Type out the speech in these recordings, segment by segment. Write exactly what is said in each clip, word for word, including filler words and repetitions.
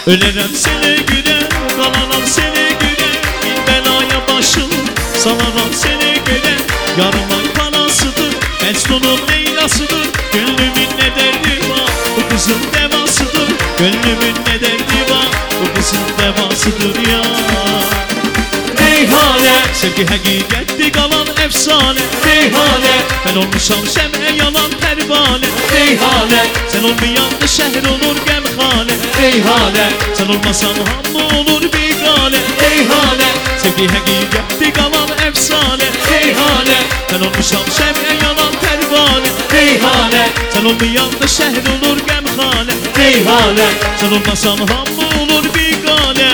Ölərəm sənə görə, qalaram sənə görə, bir bəlaya başım salaram sənə görə. Yarım ay parasıdır, Məcnunun Leylasıdır, gönlümün nə dərdi var, bu qızın dəvasıdır. Gönlümün nə dərdi var, bu qızın dəvasıdır ya. Meyhanə, sevgi həqiqətdir qalan əfsanə. Meyhanə, mən olmuşam şəmə yalan pərvanə. Meyhanə, sən olmayan şəhər olur qəmxanə. Meyhanə, sən olmasan hamı olur biganə. Meyhanə, sevgi həqiqətdir qalan əfsanə. Meyhanə, mən olmuşam şəmə yalan pərvanə. Meyhanə, sən olmayan şəhər olur qəmxanə. Meyhanə, sən olmasan hamı olur biganə.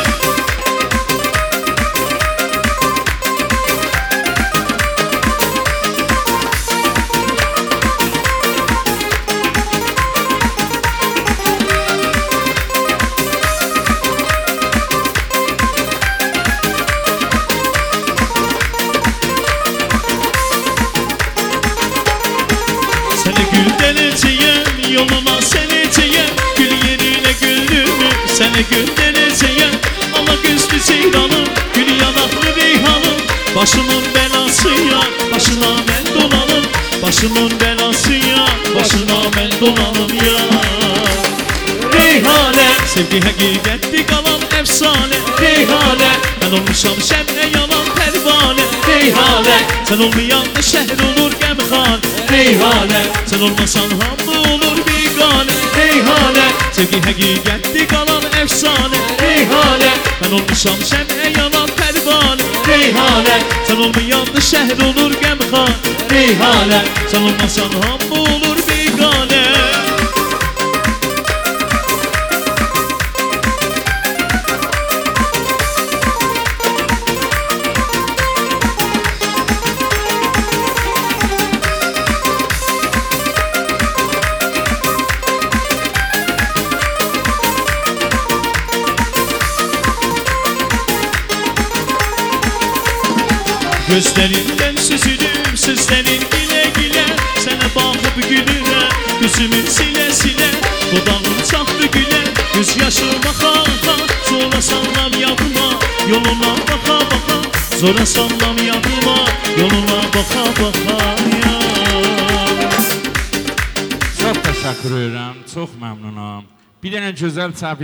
Yoluna seneceğim, gül yerine güldüğümü sene göndereceğim. Ama gözlü ceylanım, gül yanaklı reyhanım, başımın belası ya, başına ben dolanım. Başımın belası ya, başına ben dolanım ya. Reyhane, sevgi hakikatli kalan efsane. Reyhane, ben olmuşam şemle yalan pervane. Reyhane, sen olmayan da şehir olur gemhan. Reyhane, sen olmasan hamı olur bigane. Reyhane, sevgi hakikatli kalan efsane. Reyhane, ben olmuşam şemle yalan pervane. Reyhane, sen olmayan da şehir olur gemhan. Reyhane, sen olmasan hamı olur bigane. Gözlerinden süzülüm sözlerin güle güle. Sana bakıp gülüre gözümü sile sile. Dudağım çaktı güle göz yaşıma baka. Sonra sallam yanıma yoluna baka baka. Sonra sallam yanıma yoluna baka baka ya. Çok teşekkür ederim, çok memnunum. Bir dənə gözəl çap